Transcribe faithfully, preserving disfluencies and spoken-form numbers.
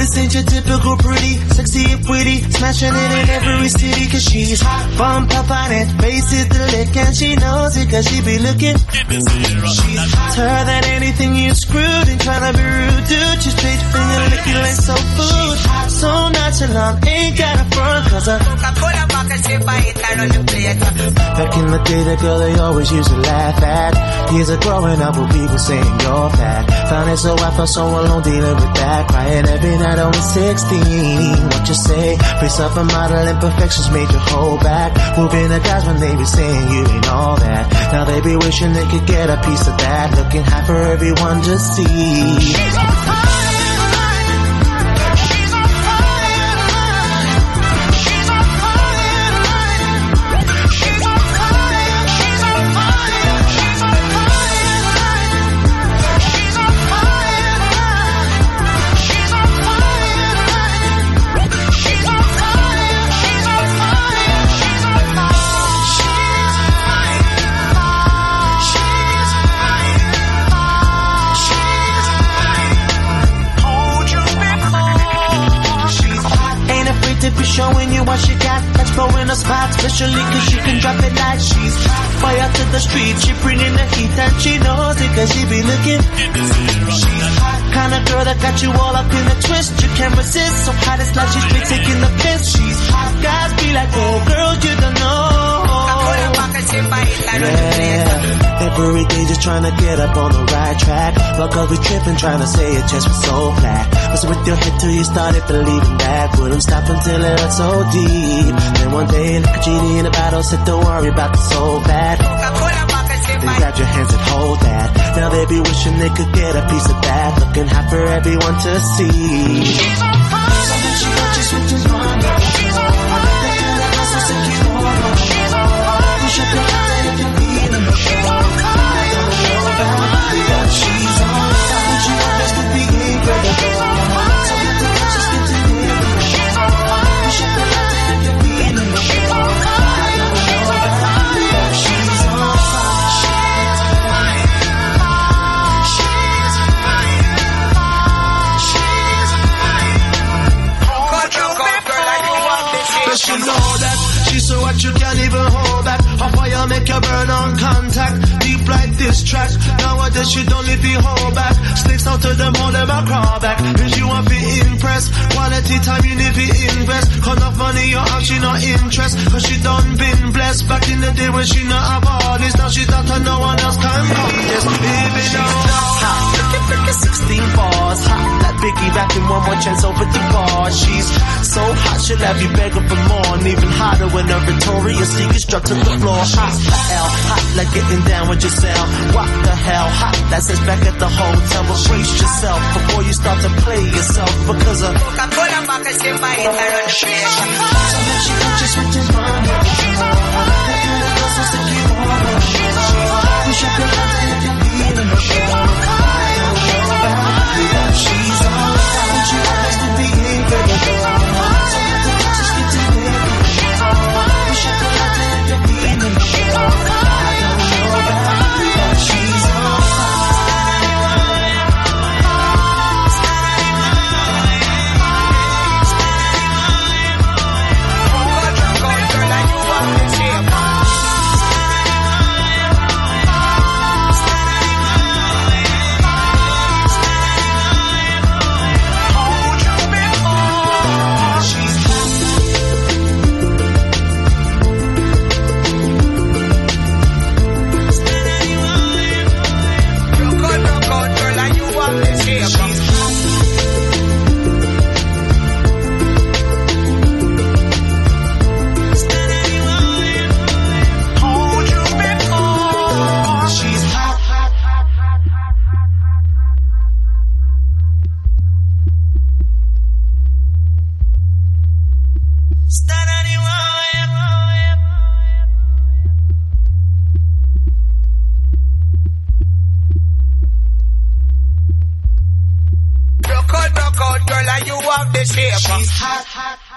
This ain't your typical pretty, sexy and pretty, smashing it in every city. Cause she's hot, bump up on it, face it the lick, and she knows it cause she be looking. She's hotter than anything you screwed and trying to be rude, dude. She's straight finger licking like soul food. So nonchalant, ain't got a front cause I Coca-Cola bucket shape by it, I know the plate. Back in the day, the girl they always used to laugh at. Years of growing up with people saying you're fat. Found it so I felt so alone dealing with that. Crying every night, only sixteen. What you say? Face up a model, imperfections made you hold back. Moving the guys when they be saying you ain't all that. Now they be wishing they could get a piece of that. Looking high for everyone to see. She's on fire. Be showing you what she got, let's blow in a spot, especially cause she can drop it like she's fire to the street, she bringing the heat and she knows it cause she be looking. She's hot, kind of girl that got you all up in a twist, you can't resist, so hot it's like she's been taking the piss. She's hot, guys be like, oh girl you don't know. Yeah, every day just trying to get up on the right track. But cause we tripping trying to say it just was so flat. Messing with your head till you started believing that. Wouldn't stop until it hurt so deep. Then one day like a genie in a bottle said don't worry about the soul bad. Then grab your hands and hold that. Now they be wishing they could get a piece of that. Looking hot for everyone to see. She's on fire. She got you switching on. She's on fire. She's on fire. Push up your eye if you're feeling the show. She's on fire. She's on fire. She wants to be incredible. So get the conscious, get to live in the show. Push up your eye if you're feeling the show. She's on fire. She's on fire. She's fire. But you know that she's so hot you can't even hold back. Her fire make you burn on contact. Deep like this track. Nowadays she don't leave you hold back. Snakes out to the mall, never crawl back. Cause you want to impress. Quality time you need to invest. Cause enough money you have she not interest. Cause she done been blessed. Back in the day when she not have all this. Now she thought that no one else can contest. Even though hot, looking freaking sixteen bars. Hot, that Biggie rapping one more chance over the bar. She's so hot she'll have you begging for more. And even hotter when her victoriously gets struck to the floor. Hot the hell, hot like getting down with yourself. What the hell, hot that says back at the hotel. But brace yourself before you start to play yourself. Because of Coca-Cola bucket shape by it, I run the place. So that she got you switching on. That kind of girl so sick you want her. Push up your hands and if you're feeling the show. She's on fire, but you always to be incredible. So get the conscious, get to live in the show. Push up your hands and if you're feeling the show. She's on Girl, you have the shape. She's hot, hot, hot.